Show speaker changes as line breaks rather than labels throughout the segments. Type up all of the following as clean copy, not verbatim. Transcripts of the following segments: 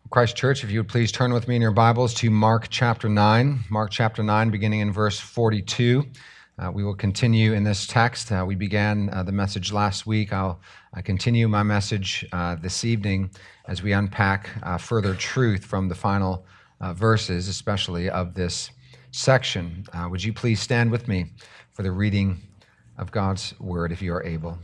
Christ Church, if you would please turn with me in your Bibles to Mark chapter 9. Mark chapter 9, beginning in verse 42. We will continue in this text. We began the message last week. I'll continue my message this evening as we unpack further truth from the final verses, especially of this section. Would you please stand with me for the reading of God's word, if you are able?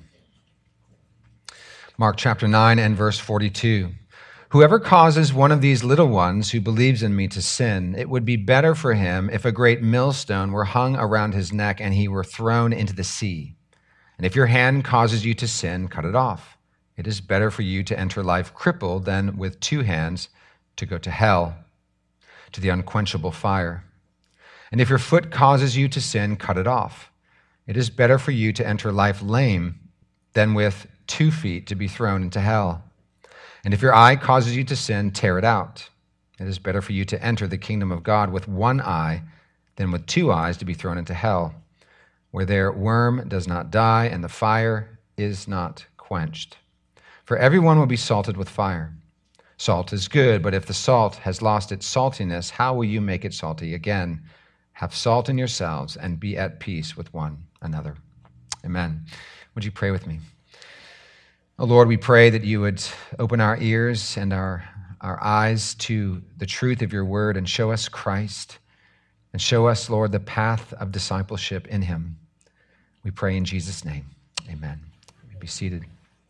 Mark chapter 9 and verse 42. Whoever causes one of these little ones who believes in me to sin, it would be better for him if a great millstone were hung around his neck and he were thrown into the sea. And if your hand causes you to sin, cut it off. It is better for you to enter life crippled than with two hands to go to hell, to the unquenchable fire. And if your foot causes you to sin, cut it off. It is better for you to enter life lame than with 2 feet to be thrown into hell. And if your eye causes you to sin, tear it out. It is better for you to enter the kingdom of God with one eye than with 2 eyes to be thrown into hell, where their worm does not die and the fire is not quenched. For everyone will be salted with fire. Salt is good, but if the salt has lost its saltiness, how will you make it salty again? Have salt in yourselves and be at peace with one another. Amen. Would you pray with me? Oh Lord, we pray that you would open our ears and our eyes to the truth of your word and show us Christ and show us, Lord, the path of discipleship in him. We pray in Jesus' name. Amen. You may be seated.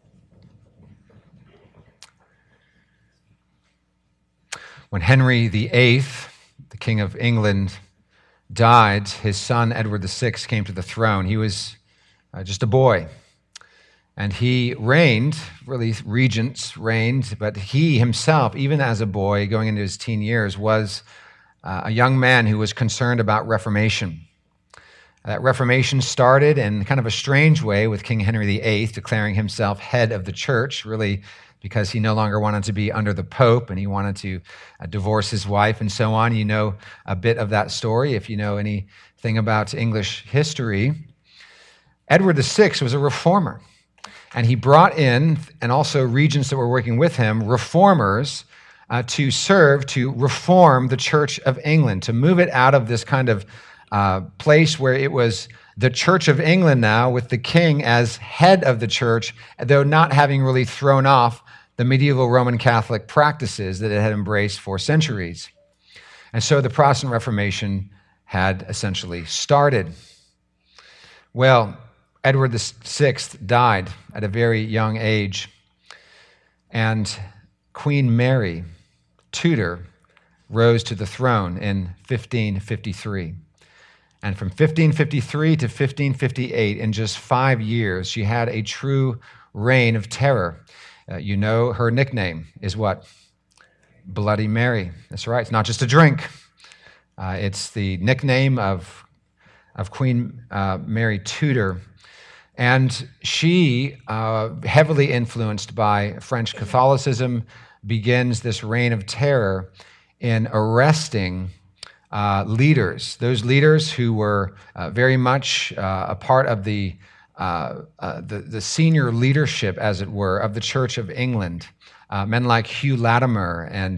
When Henry VIII, the King of England, died, his son Edward VI came to the throne. He was just a boy. And he reigned, really regents reigned, but he himself, even as a boy going into his teen years, was a young man who was concerned about Reformation. That Reformation started in kind of a strange way with King Henry VIII declaring himself head of the church, really because he no longer wanted to be under the Pope and he wanted to divorce his wife and so on. You know a bit of that story if you know anything about English history. Edward VI was a reformer. And he brought in, and also regents that were working with him, reformers to serve to reform the Church of England, to move it out of this kind of place where it was the Church of England now with the king as head of the church, though not having really thrown off the medieval Roman Catholic practices that it had embraced for centuries. And so the Protestant Reformation had essentially started. Well, Edward VI died at a very young age, and Queen Mary, Tudor, rose to the throne in 1553. And from 1553 to 1558, in just 5 years, she had a true reign of terror. You know her nickname is what? Bloody Mary. That's right. It's not just a drink. It's the nickname of Queen Mary Tudor. And she, heavily influenced by French Catholicism, begins this reign of terror in arresting leaders, those leaders who were very much a part of the senior leadership, as it were, of the Church of England. Men like Hugh Latimer and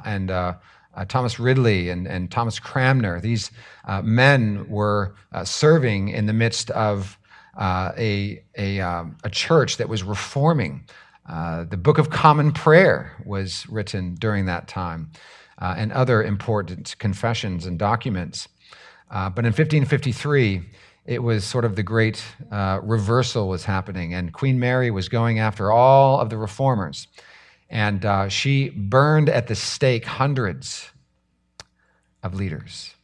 Thomas Ridley and Thomas Cranmer. These men were serving in the midst of a church that was reforming. The Book of Common Prayer was written during that time, and other important confessions and documents. But in 1553, it was sort of the great reversal was happening, and Queen Mary was going after all of the reformers, and she burned at the stake hundreds of leaders.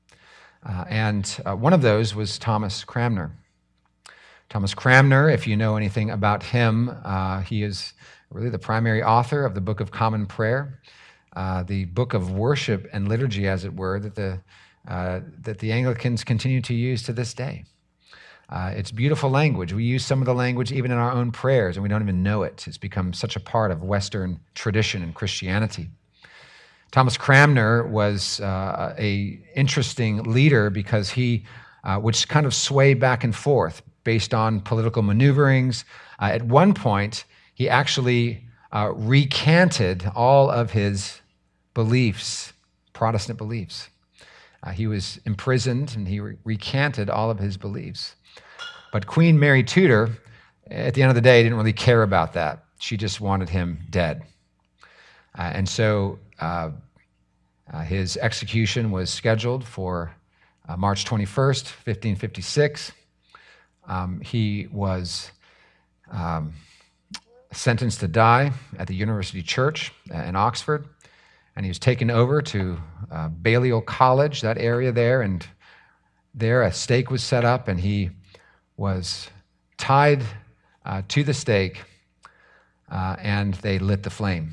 And one of those was Thomas Cranmer. Thomas Cranmer, if you know anything about him, he is really the primary author of the Book of Common Prayer, the book of worship and liturgy, as it were, that the Anglicans continue to use to this day. It's beautiful language. We use some of the language even in our own prayers, and we don't even know it. It's become such a part of Western tradition and Christianity. Thomas Cranmer was an interesting leader because he would kind of sway back and forth based on political maneuverings. At one point, he actually recanted all of his beliefs, Protestant beliefs. He was imprisoned and he recanted all of his beliefs. But Queen Mary Tudor, at the end of the day, didn't really care about that. She just wanted him dead. And so his execution was scheduled for March 21st, 1556. He was sentenced to die at the University Church in Oxford, and he was taken over to Balliol College, that area there, and there a stake was set up, and he was tied to the stake, and they lit the flame.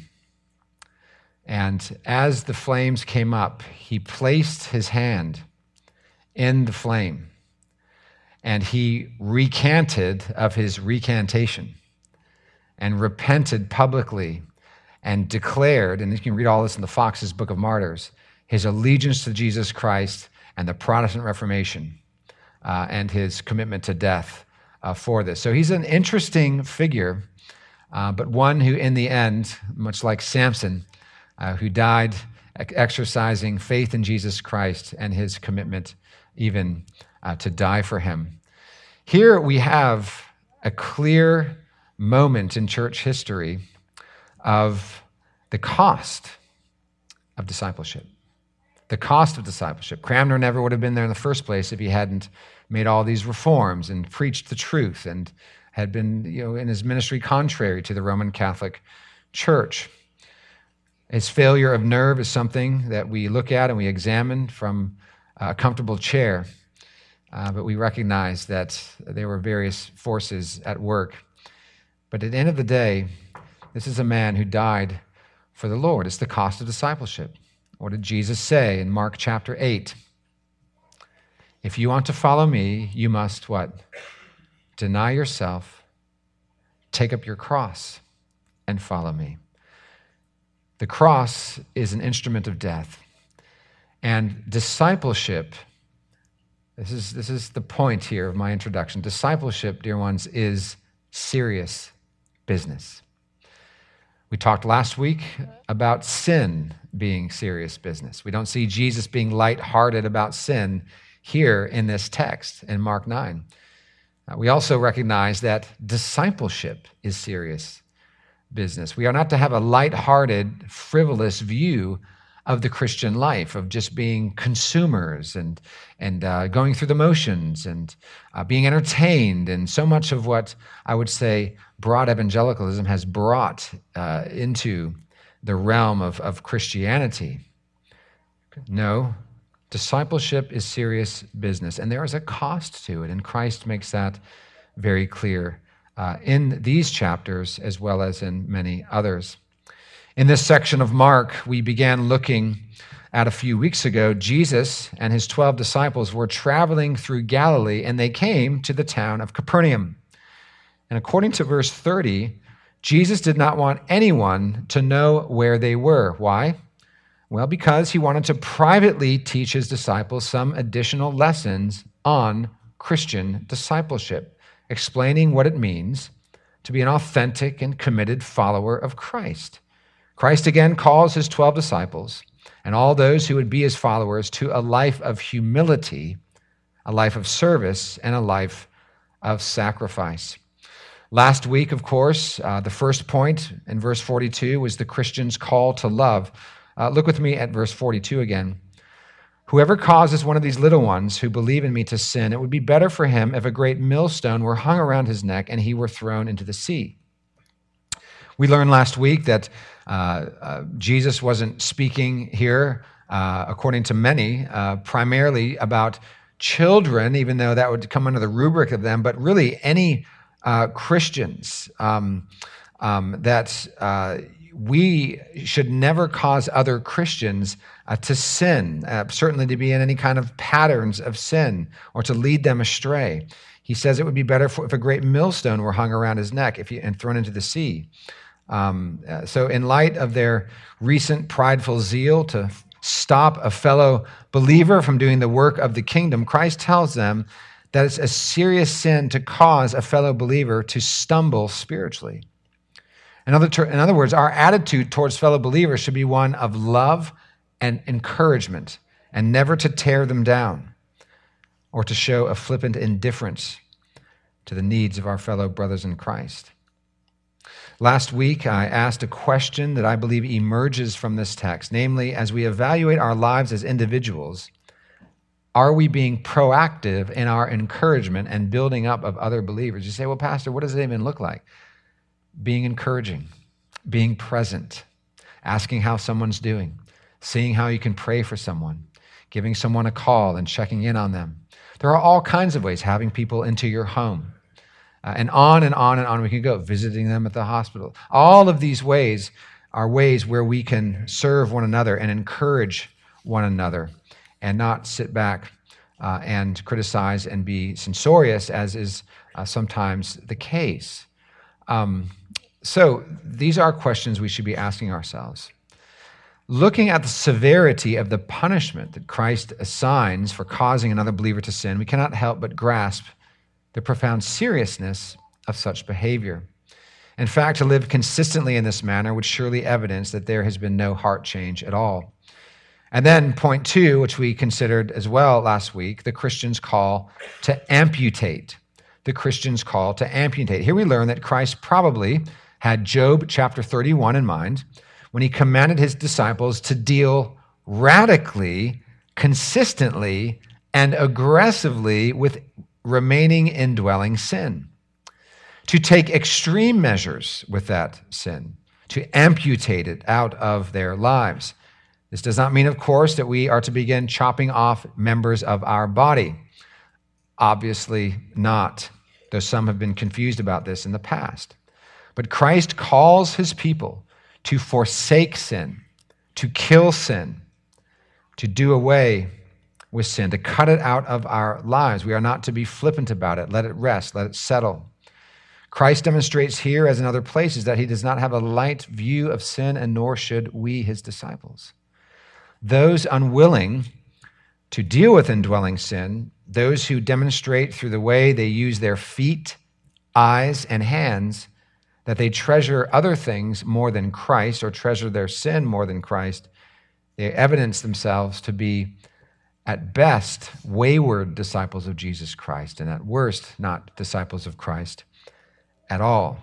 And as the flames came up, he placed his hand in the flame, and he recanted of his recantation and repented publicly and declared, and you can read all this in the Fox's Book of Martyrs, his allegiance to Jesus Christ and the Protestant Reformation and his commitment to death for this. So he's an interesting figure, but one who in the end, much like Samson, who died exercising faith in Jesus Christ and his commitment even to die for him. Here we have a clear moment in church history of the cost of discipleship. The cost of discipleship. Cranmer never would have been there in the first place if he hadn't made all these reforms and preached the truth and had been, in his ministry contrary to the Roman Catholic Church. His failure of nerve is something that we look at and we examine from a comfortable chair, but we recognize that there were various forces at work. But at the end of the day, this is a man who died for the Lord. It's the cost of discipleship. What did Jesus say in Mark chapter 8? If you want to follow me, you must what? Deny yourself, take up your cross, and follow me. The cross is an instrument of death. And discipleship, this is the point here of my introduction. Discipleship, dear ones, is serious business. We talked last week about sin being serious business. We don't see Jesus being lighthearted about sin here in this text in Mark 9. We also recognize that discipleship is serious business. We are not to have a lighthearted, frivolous view of the Christian life, of just being consumers and going through the motions and being entertained, and so much of what I would say broad evangelicalism has brought into the realm of Christianity. No, discipleship is serious business, and there is a cost to it, and Christ makes that very clear in these chapters as well as in many others. In this section of Mark, we began looking at a few weeks ago, Jesus and his 12 disciples were traveling through Galilee, and they came to the town of Capernaum. And according to verse 30, Jesus did not want anyone to know where they were. Why? Well, because he wanted to privately teach his disciples some additional lessons on Christian discipleship, explaining what it means to be an authentic and committed follower of Christ. Christ again calls his 12 disciples and all those who would be his followers to a life of humility, a life of service, and a life of sacrifice. Last week, of course, the first point in verse 42 was the Christian's call to love. Look with me at verse 42 again. Whoever causes one of these little ones who believe in me to sin, it would be better for him if a great millstone were hung around his neck and he were thrown into the sea. We learned last week that Jesus wasn't speaking here, according to many, primarily about children, even though that would come under the rubric of them, but really any Christians, that we should never cause other Christians to sin, certainly to be in any kind of patterns of sin or to lead them astray. He says it would be better if a great millstone were hung around his neck and thrown into the sea. So in light of their recent prideful zeal to stop a fellow believer from doing the work of the kingdom, Christ tells them that it's a serious sin to cause a fellow believer to stumble spiritually. In other words, our attitude towards fellow believers should be one of love and encouragement, and never to tear them down or to show a flippant indifference to the needs of our fellow brothers in Christ. Last week, I asked a question that I believe emerges from this text, namely, as we evaluate our lives as individuals, are we being proactive in our encouragement and building up of other believers? You say, well, Pastor, what does it even look like? Being encouraging, being present, asking how someone's doing, seeing how you can pray for someone, giving someone a call and checking in on them. There are all kinds of ways, having people into your home, and on and on and on we can go, visiting them at the hospital. All of these ways are ways where we can serve one another and encourage one another and not sit back and criticize and be censorious, as is sometimes the case. So these are questions we should be asking ourselves. Looking at the severity of the punishment that Christ assigns for causing another believer to sin, we cannot help but grasp the profound seriousness of such behavior. In fact, to live consistently in this manner would surely evidence that there has been no heart change at all. And then point 2, which we considered as well last week, the Christian's call to amputate. The Christian's call to amputate. Here we learn that Christ probably had Job chapter 31 in mind when he commanded his disciples to deal radically, consistently, and aggressively with remaining indwelling sin, to take extreme measures with that sin, to amputate it out of their lives. This does not mean, of course, that we are to begin chopping off members of our body. Obviously not, though some have been confused about this in the past. But Christ calls his people to forsake sin, to kill sin, to do away with sin, to cut it out of our lives. We are not to be flippant about it. Let it rest. Let it settle. Christ demonstrates here, as in other places, that he does not have a light view of sin, and nor should we, his disciples. Those unwilling to deal with indwelling sin, those who demonstrate through the way they use their feet, eyes, and hands that they treasure other things more than Christ, or treasure their sin more than Christ, they evidence themselves to be, at best, wayward disciples of Jesus Christ, and at worst, not disciples of Christ at all.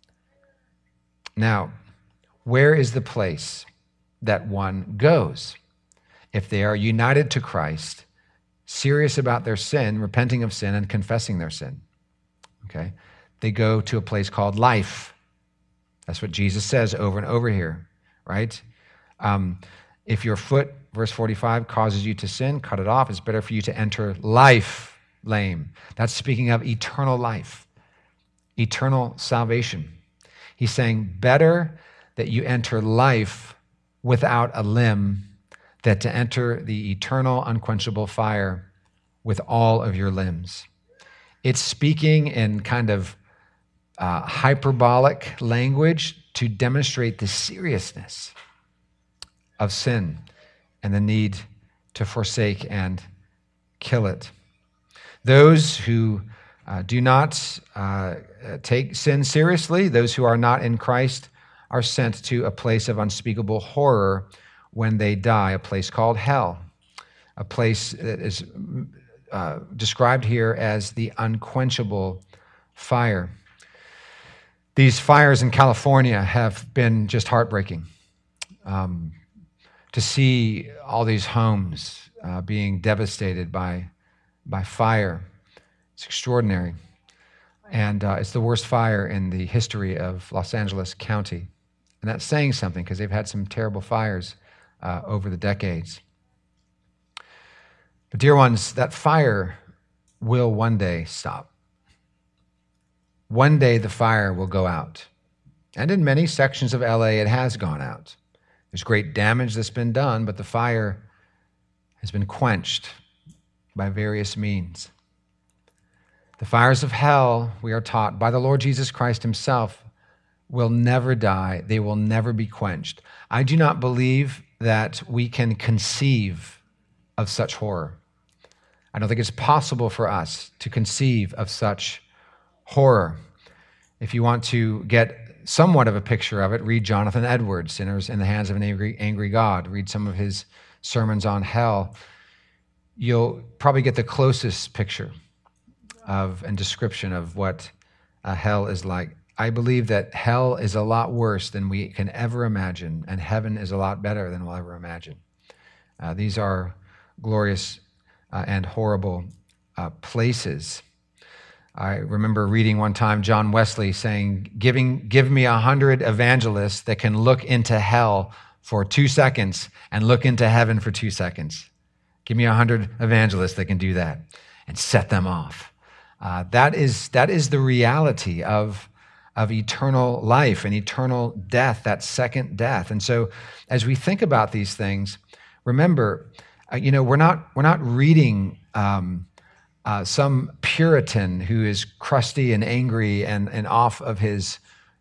Now, where is the place that one goes if they are united to Christ, serious about their sin, repenting of sin, and confessing their sin? Okay? They go to a place called life. That's what Jesus says over and over here, right? If your foot, verse 45, causes you to sin, cut it off. It's better for you to enter life lame. That's speaking of eternal life, eternal salvation. He's saying, better that you enter life without a limb than to enter the eternal, unquenchable fire with all of your limbs. It's speaking in kind of hyperbolic language to demonstrate the seriousness of sin and the need to forsake and kill it. Those who do not take sin seriously, those who are not in Christ, are sent to a place of unspeakable horror when they die, a place called hell, a place that is described here as the unquenchable fire. These fires in California have been just heartbreaking. To see all these homes being devastated by fire, it's extraordinary. And it's the worst fire in the history of Los Angeles County. And that's saying something, because they've had some terrible fires over the decades. But dear ones, that fire will one day stop. One day the fire will go out. And in many sections of LA, it has gone out. There's great damage that's been done, but the fire has been quenched by various means. The fires of hell, we are taught by the Lord Jesus Christ himself, will never die. They will never be quenched. I do not believe that we can conceive of such horror. I don't think it's possible for us to conceive of such horror. If you want to get somewhat of a picture of it, read Jonathan Edwards, Sinners in the Hands of an Angry God. Read some of his sermons on hell. You'll probably get the closest picture of and description of what hell is like. I believe that hell is a lot worse than we can ever imagine, and heaven is a lot better than we'll ever imagine. These are glorious and horrible places. I remember reading one time John Wesley saying, give me 100 evangelists that can look into hell for 2 seconds and look into heaven for 2 seconds. Give me 100 evangelists that can do that and set them off. That is the reality of eternal life and eternal death, that second death. And so as we think about these things, remember, we're not reading some Puritan who is crusty and angry and off of his,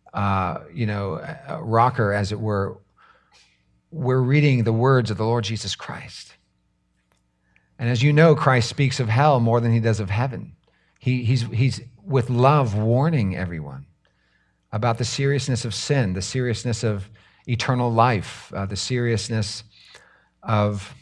rocker, as it were. We're reading the words of the Lord Jesus Christ. And as you know, Christ speaks of hell more than he does of heaven. He's with love warning everyone about the seriousness of sin, the seriousness of eternal life, the seriousness of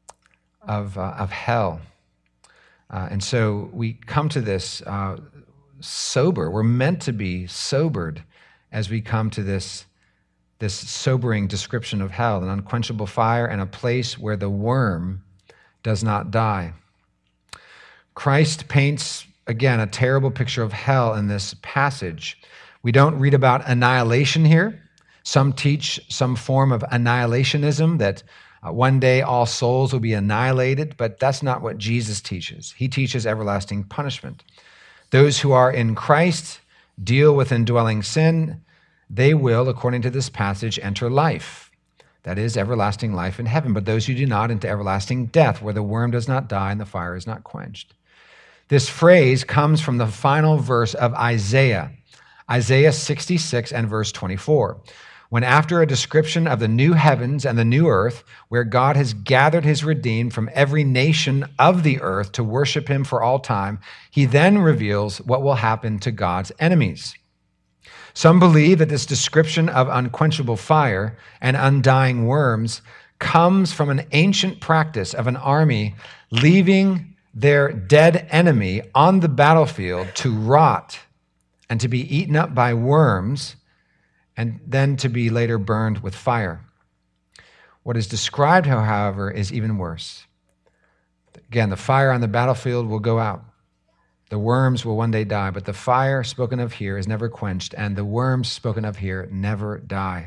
hell. And so we come to this sober. We're meant to be sobered as we come to this sobering description of hell, an unquenchable fire and a place where the worm does not die. Christ paints, again, a terrible picture of hell in this passage. We don't read about annihilation here. Some teach some form of annihilationism, that one day all souls will be annihilated, but that's not what Jesus teaches. He teaches everlasting punishment. Those who are in Christ deal with indwelling sin. They will, according to this passage, enter life. That is, everlasting life in heaven. But those who do not, into everlasting death, where the worm does not die and the fire is not quenched. This phrase comes from the final verse of Isaiah 66 and verse 24. When after a description of the new heavens and the new earth, where God has gathered his redeemed from every nation of the earth to worship him for all time, he then reveals what will happen to God's enemies. Some believe that this description of unquenchable fire and undying worms comes from an ancient practice of an army leaving their dead enemy on the battlefield to rot and to be eaten up by worms, and then to be later burned with fire. What is described, however, is even worse. Again, the fire on the battlefield will go out. The worms will one day die, but the fire spoken of here is never quenched, and the worms spoken of here never die.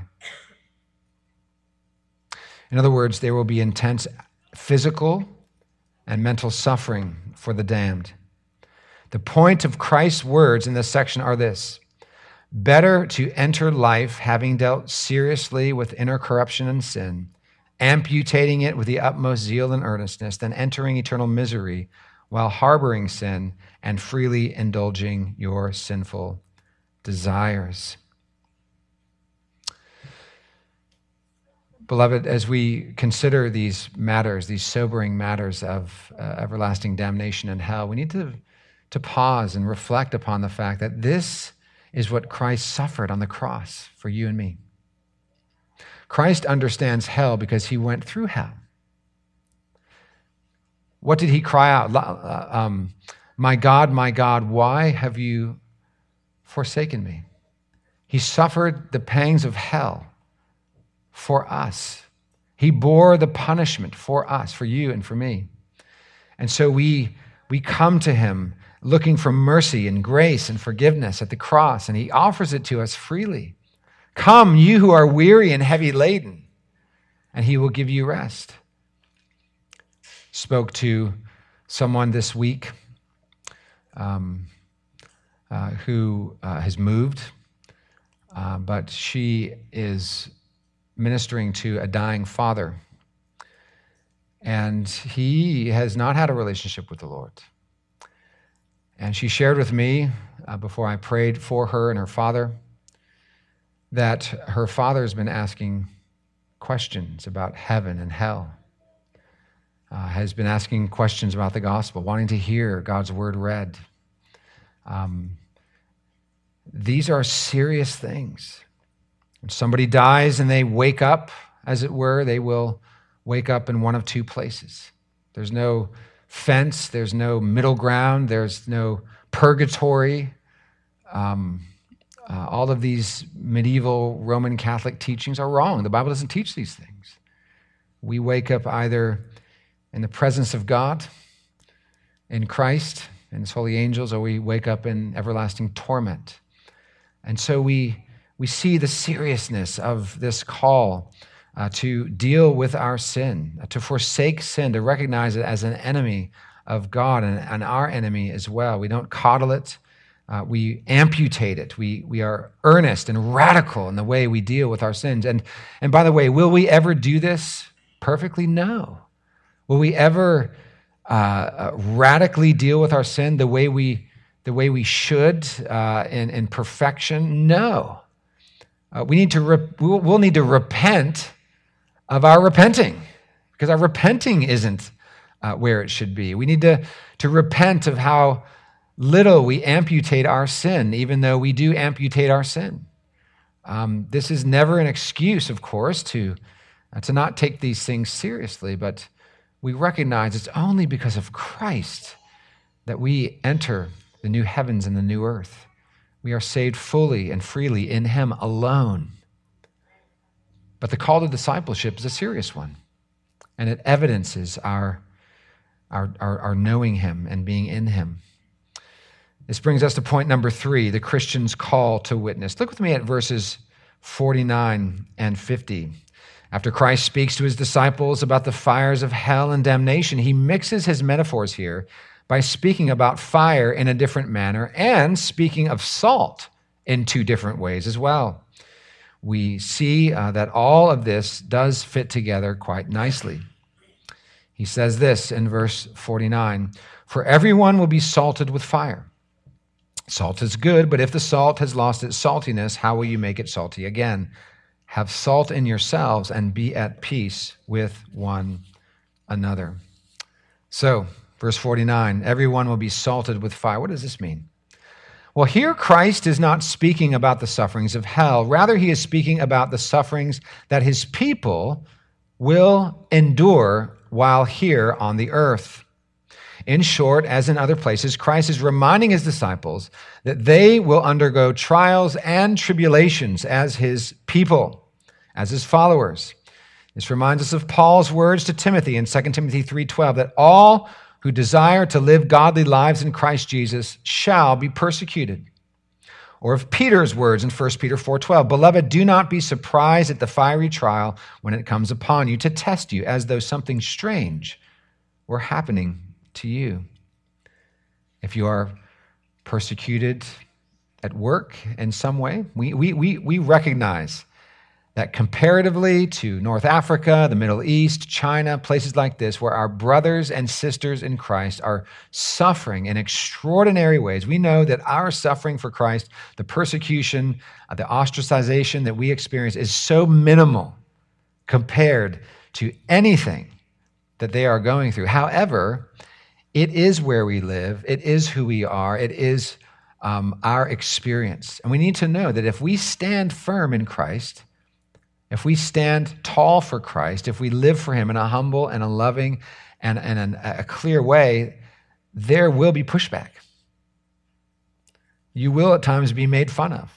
In other words, there will be intense physical and mental suffering for the damned. The point of Christ's words in this section are this: better to enter life having dealt seriously with inner corruption and sin, amputating it with the utmost zeal and earnestness, than entering eternal misery while harboring sin and freely indulging your sinful desires. Beloved, as we consider these matters, these sobering matters of everlasting damnation and hell, we need to pause and reflect upon the fact that this is what Christ suffered on the cross for you and me. Christ understands hell because he went through hell. What did he cry out? My God, why have you forsaken me? He suffered the pangs of hell for us. He bore the punishment for us, for you and for me. And so we come to him looking for mercy and grace and forgiveness at the cross, and he offers it to us freely. Come, you who are weary and heavy laden, and he will give you rest. Spoke to someone this week who has moved, but she is ministering to a dying father, and he has not had a relationship with the Lord. And she shared with me, before I prayed for her and her father, that her father has been asking questions about heaven and hell, has been asking questions about the gospel, wanting to hear God's word read. These are serious things. When somebody dies and they wake up, as it were, they will wake up in one of two places. There's no fence, there's no middle ground, there's no purgatory. All of these medieval Roman Catholic teachings are wrong. The Bible doesn't teach these things. We wake up either in the presence of God, in Christ, and his holy angels, or we wake up in everlasting torment. And so we see the seriousness of this call to deal with our sin, to forsake sin, to recognize it as an enemy of God and our enemy as well. We don't coddle it. We amputate it. We are earnest and radical in the way we deal with our sins. And by the way, will we ever do this perfectly? No. Will we ever radically deal with our sin the way we should in perfection? No. We'll need to repent of our repenting, because our repenting isn't where it should be. We need to repent of how little we amputate our sin, even though we do amputate our sin. This is never an excuse, of course, to not take these things seriously, but we recognize it's only because of Christ that we enter the new heavens and the new earth. We are saved fully and freely in him alone. But the call to discipleship is a serious one, and it evidences our knowing him and being in him. This brings us to point number 3, the Christian's call to witness. Look with me at verses 49 and 50. After Christ speaks to his disciples about the fires of hell and damnation, he mixes his metaphors here by speaking about fire in a different manner and speaking of salt in 2 different ways as well. We see that all of this does fit together quite nicely. He says this in verse 49, "For everyone will be salted with fire. Salt is good, but if the salt has lost its saltiness, how will you make it salty again? Have salt in yourselves and be at peace with one another." So, verse 49, everyone will be salted with fire. What does this mean? Well, here Christ is not speaking about the sufferings of hell. Rather, he is speaking about the sufferings that his people will endure while here on the earth. In short, as in other places, Christ is reminding his disciples that they will undergo trials and tribulations as his people, as his followers. This reminds us of Paul's words to Timothy in 2 Timothy 3:12, that all who desire to live godly lives in Christ Jesus shall be persecuted. Or of Peter's words in 1 Peter 4:12, "Beloved, do not be surprised at the fiery trial when it comes upon you to test you, as though something strange were happening to you." If you are persecuted at work in some way, we recognize that comparatively to North Africa, the Middle East, China, places like this, where our brothers and sisters in Christ are suffering in extraordinary ways, we know that our suffering for Christ, the persecution, the ostracization that we experience is so minimal compared to anything that they are going through. However, it is where we live. It is who we are. It is our experience. And we need to know that if we stand firm in Christ, if we stand tall for Christ, if we live for him in a humble and a loving and a clear way, there will be pushback. You will at times be made fun of.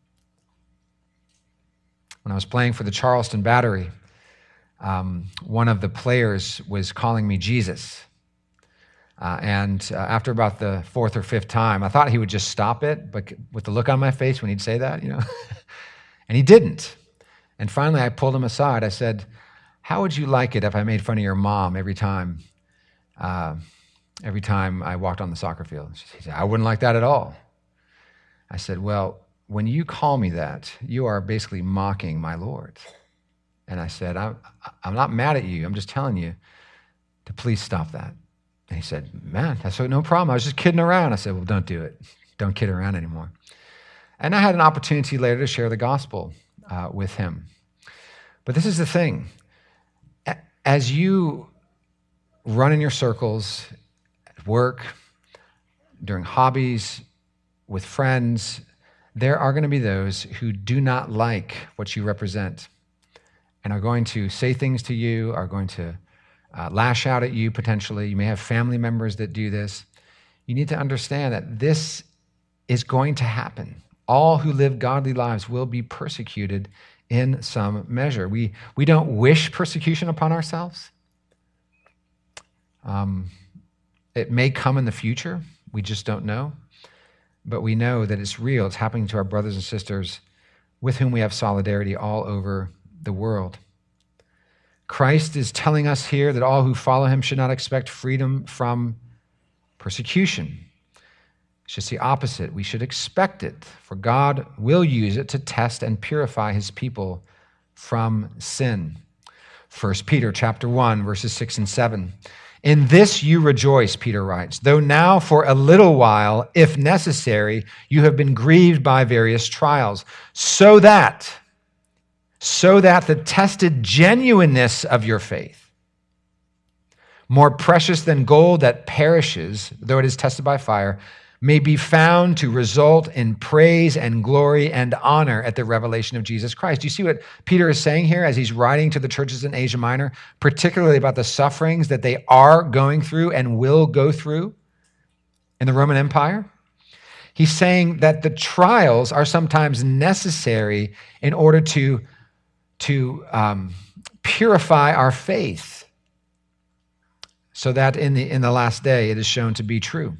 When I was playing for the Charleston Battery, one of the players was calling me Jesus. And after about the 4th or 5th time, I thought he would just stop it, but with the look on my face when he'd say that, and he didn't. And finally, I pulled him aside. I said, "How would you like it if I made fun of your mom every time I walked on the soccer field?" He said, "I wouldn't like that at all." I said, "Well, when you call me that, you are basically mocking my Lord." And I said, I'm not mad at you. I'm just telling you to please stop that." And he said, "Man, that's no problem. I was just kidding around." I said, "Well, don't do it. Don't kid around anymore." And I had an opportunity later to share the gospel with him. But this is the thing. As you run in your circles, at work, during hobbies, with friends, there are going to be those who do not like what you represent and are going to say things to you, are going to lash out at you potentially. You may have family members that do this. You need to understand that this is going to happen. All who live godly lives will be persecuted in some measure. We don't wish persecution upon ourselves. It may come in the future. We just don't know. But we know that it's real. It's happening to our brothers and sisters with whom we have solidarity all over the world. Christ is telling us here that all who follow him should not expect freedom from persecution. It's just the opposite. We should expect it, for God will use it to test and purify his people from sin. 1 Peter chapter 1, verses 6 and 7. In this you rejoice, Peter writes, though now for a little while, if necessary, you have been grieved by various trials, so that the tested genuineness of your faith, more precious than gold that perishes, though it is tested by fire, may be found to result in praise and glory and honor at the revelation of Jesus Christ. Do you see what Peter is saying here as he's writing to the churches in Asia Minor, particularly about the sufferings that they are going through and will go through in the Roman Empire? He's saying that the trials are sometimes necessary in order to purify our faith so that in the last day it is shown to be true.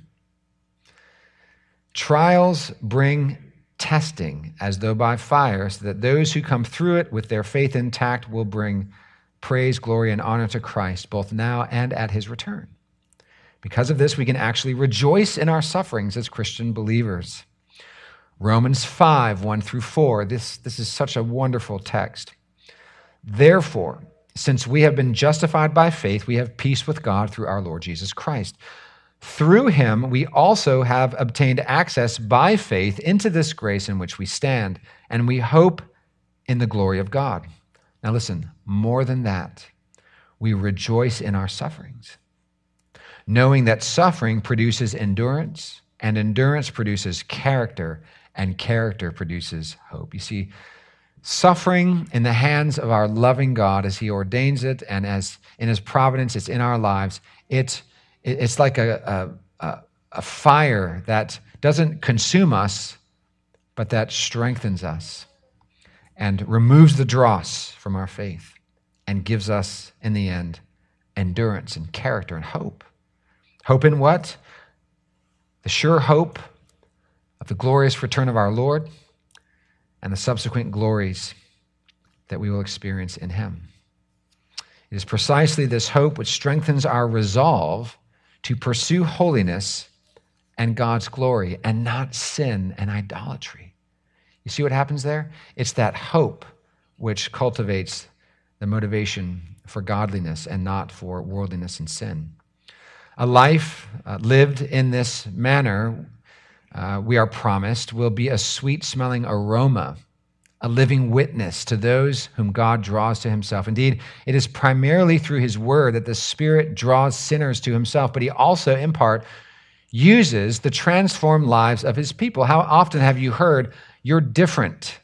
Trials bring testing as though by fire, so that those who come through it with their faith intact will bring praise, glory, and honor to Christ, both now and at his return. Because of this, we can actually rejoice in our sufferings as Christian believers. Romans 5, 1 through 4, this is such a wonderful text. Therefore, since we have been justified by faith, we have peace with God through our Lord Jesus Christ. Through him, we also have obtained access by faith into this grace in which we stand, and we hope in the glory of God. Now listen, more than that, we rejoice in our sufferings, knowing that suffering produces endurance, and endurance produces character, and character produces hope. You see, suffering in the hands of our loving God as he ordains it, and as in his providence, it's in our lives, it's like a fire that doesn't consume us, but that strengthens us and removes the dross from our faith and gives us, in the end, endurance and character and hope. Hope in what? The sure hope of the glorious return of our Lord and the subsequent glories that we will experience in him. It is precisely this hope which strengthens our resolve to pursue holiness and God's glory and not sin and idolatry. You see what happens there? It's that hope which cultivates the motivation for godliness and not for worldliness and sin. A life lived in this manner, we are promised, will be a sweet-smelling aroma, a living witness to those whom God draws to himself. Indeed, it is primarily through his word that the Spirit draws sinners to himself, but he also, in part, uses the transformed lives of his people. How often have you heard, you're different?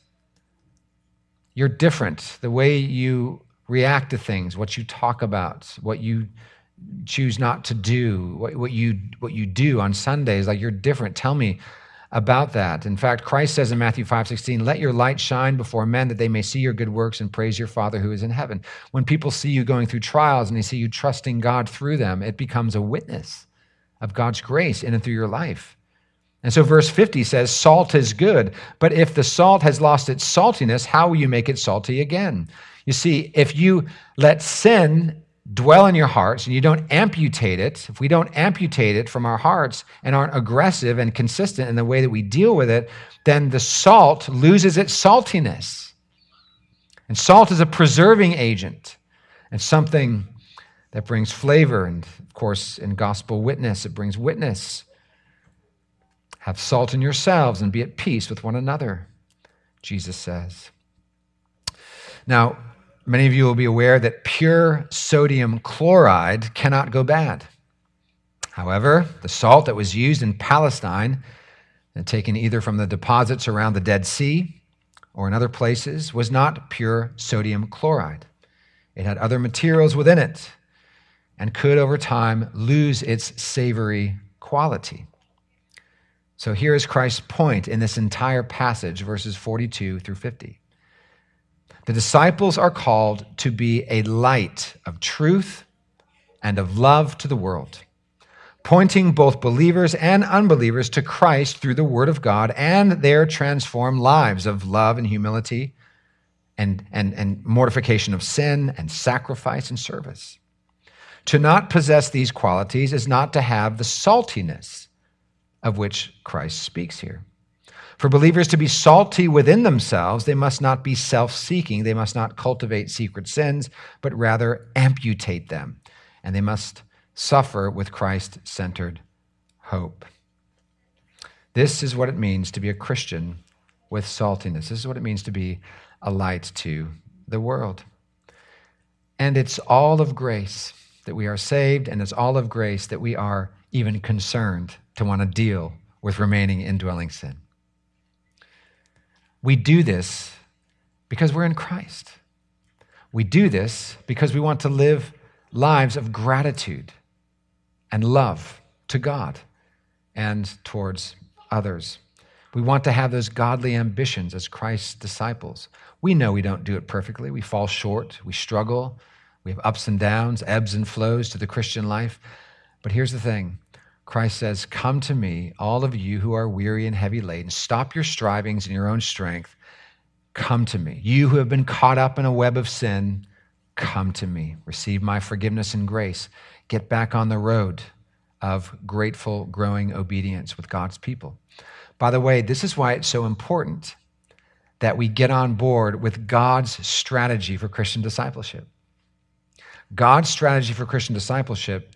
You're different. The way you react to things, what you talk about, what you choose not to do, what you do on Sundays, like you're different. Tell me about that. In fact, Christ says in Matthew 5:16, let your light shine before men that they may see your good works and praise your Father who is in heaven. When people see you going through trials and they see you trusting God through them, it becomes a witness of God's grace in and through your life. And so verse 50 says, salt is good, but if the salt has lost its saltiness, how will you make it salty again? You see, if you let sin dwell in your hearts and you don't amputate it, if we don't amputate it from our hearts and aren't aggressive and consistent in the way that we deal with it, then the salt loses its saltiness. And salt is a preserving agent and something that brings flavor. And of course, in gospel witness, it brings witness. Have salt in yourselves and be at peace with one another, Jesus says. Now, many of you will be aware that pure sodium chloride cannot go bad. However, the salt that was used in Palestine and taken either from the deposits around the Dead Sea or in other places, was not pure sodium chloride. It had other materials within it and could, over time, lose its savory quality. So here is Christ's point in this entire passage, verses 42 through 50. The disciples are called to be a light of truth and of love to the world, pointing both believers and unbelievers to Christ through the Word of God and their transformed lives of love and humility and mortification of sin and sacrifice and service. To not possess these qualities is not to have the saltiness of which Christ speaks here. For believers to be salty within themselves, they must not be self-seeking. They must not cultivate secret sins, but rather amputate them. And they must suffer with Christ-centered hope. This is what it means to be a Christian with saltiness. This is what it means to be a light to the world. And it's all of grace that we are saved, and it's all of grace that we are even concerned to want to deal with remaining indwelling sin. We do this because we're in Christ. We do this because we want to live lives of gratitude and love to God and towards others. We want to have those godly ambitions as Christ's disciples. We know we don't do it perfectly. We fall short. We struggle. We have ups and downs, ebbs and flows to the Christian life. But here's the thing. Christ says, "Come to me, all of you who are weary and heavy laden. Stop your strivings in your own strength. Come to me. You who have been caught up in a web of sin, come to me. Receive my forgiveness and grace. Get back on the road of grateful, growing obedience with God's people." By the way, this is why it's so important that we get on board with God's strategy for Christian discipleship. God's strategy for Christian discipleship,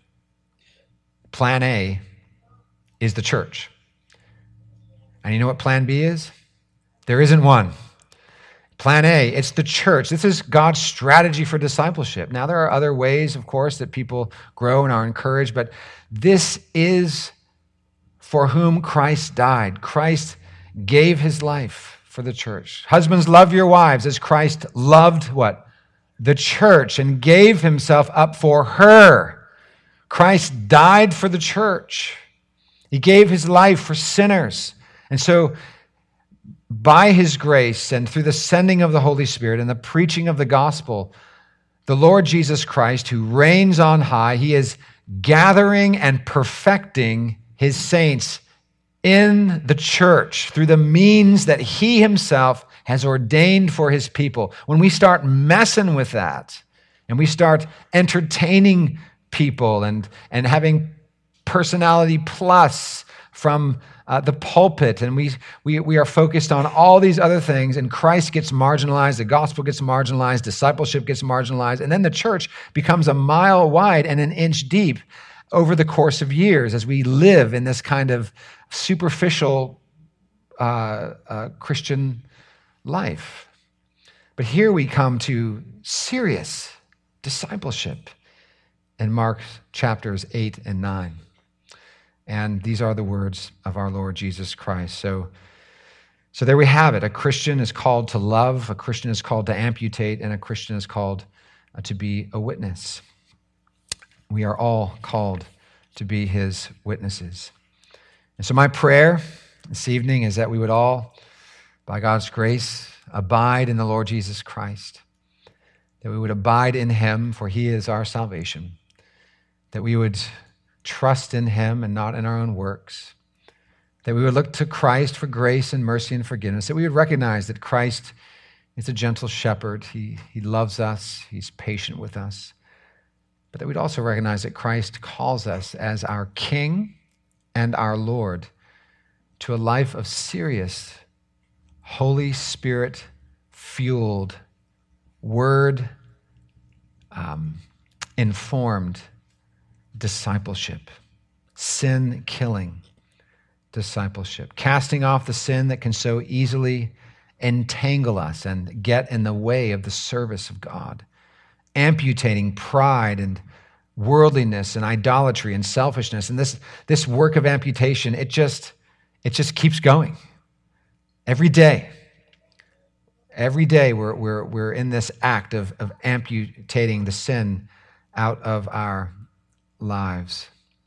plan A, is the church. And you know what plan B is? There isn't one. Plan A, it's the church. This is God's strategy for discipleship. Now, there are other ways, of course, that people grow and are encouraged, but this is for whom Christ died. Christ gave his life for the church. Husbands, love your wives as Christ loved what? The church, and gave himself up for her. Christ died for the church. He gave his life for sinners. And so, by his grace and through the sending of the Holy Spirit and the preaching of the gospel, the Lord Jesus Christ, who reigns on high, he is gathering and perfecting his saints in the church through the means that he himself has ordained for his people. When we start messing with that and we start entertaining people and having personality plus from the pulpit, and we are focused on all these other things, and Christ gets marginalized, the gospel gets marginalized, discipleship gets marginalized, and then the church becomes a mile wide and an inch deep over the course of years as we live in this kind of superficial Christian life. But here we come to serious discipleship in Mark chapters 8 and 9. And these are the words of our Lord Jesus Christ. So there we have it. A Christian is called to love, a Christian is called to amputate, and a Christian is called to be a witness. We are all called to be his witnesses. And so my prayer this evening is that we would all, by God's grace, abide in the Lord Jesus Christ, that we would abide in him, for he is our salvation, that we would trust in him and not in our own works, that we would look to Christ for grace and mercy and forgiveness, that we would recognize that Christ is a gentle shepherd. He loves us. He's patient with us. But that we'd also recognize that Christ calls us as our King and our Lord to a life of serious, Holy Spirit-fueled, word-informed discipleship, sin-killing discipleship, casting off the sin that can so easily entangle us and get in the way of the service of God, amputating pride and worldliness and idolatry and selfishness. And this work of amputation, it it just keeps going. Every day we're in this act of amputating the sin out of our lives.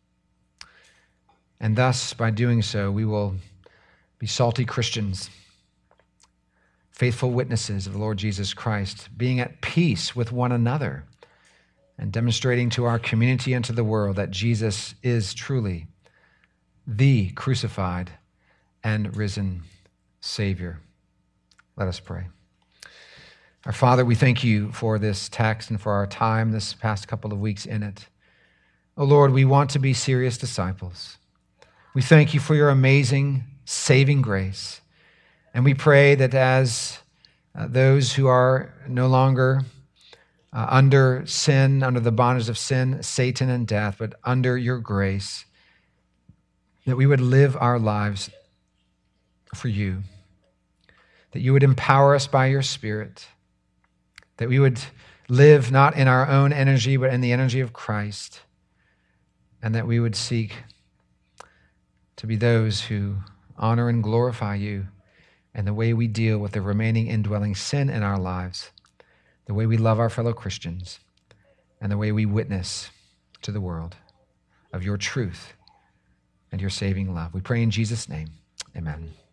And thus, by doing so, we will be salty Christians, faithful witnesses of the Lord Jesus Christ, being at peace with one another and demonstrating to our community and to the world that Jesus is truly the crucified and risen Savior. Let us pray. Our Father, we thank you for this text and for our time this past couple of weeks in it. Oh Lord, we want to be serious disciples. We thank you for your amazing saving grace. And we pray that as those who are no longer under sin, under the bondage of sin, Satan, and death, but under your grace, that we would live our lives for you, that you would empower us by your Spirit, that we would live not in our own energy, but in the energy of Christ, and that we would seek to be those who honor and glorify you in the way we deal with the remaining indwelling sin in our lives, the way we love our fellow Christians, and the way we witness to the world of your truth and your saving love. We pray in Jesus' name. Amen.